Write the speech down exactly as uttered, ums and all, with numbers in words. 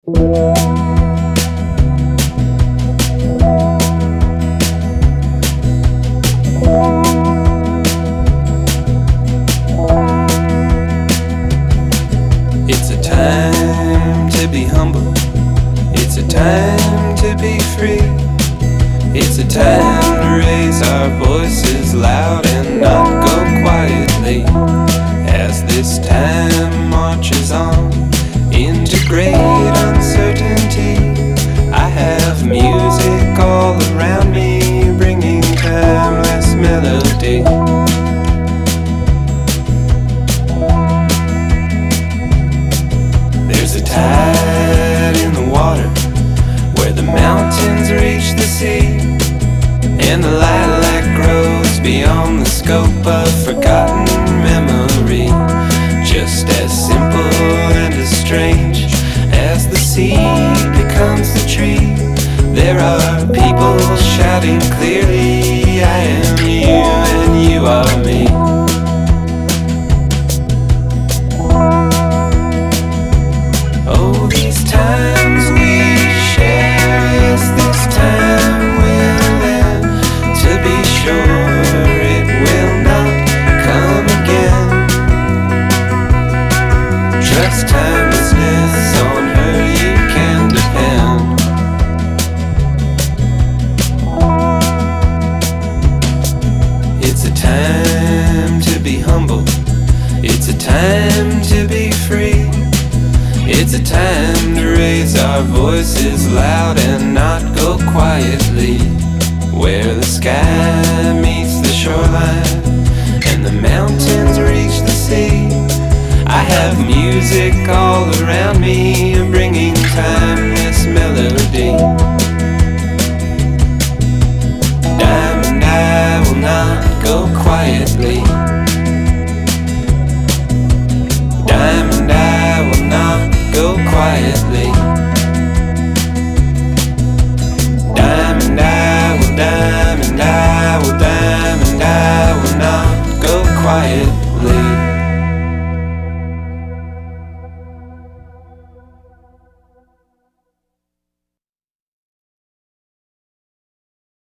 It's a time to be humble. It's a time to be free. It's a time to raise our voices loud and not go quietly. As this time marches on into great uncertainty, I have music all around me, bringing timeless melody. There's a tide in the water where the mountains reach the sea, and the lilac grows beyond the scope of forgotten memory. Just as simple and as strange as the seed becomes the tree, there are people shouting clearly, I am you and you are me. Oh, these times we share, yes, this time will end. To be sure, it will not come again. Trust timelessness, on her you can depend. It's a time to be humble. It's a time to be free. It's a time to raise our voices loud and not go quietly. Where the sky meets the shoreline and the mountains reach the sea, I have music all around me, bringing timeless melody. Diamond, I will not go quietly.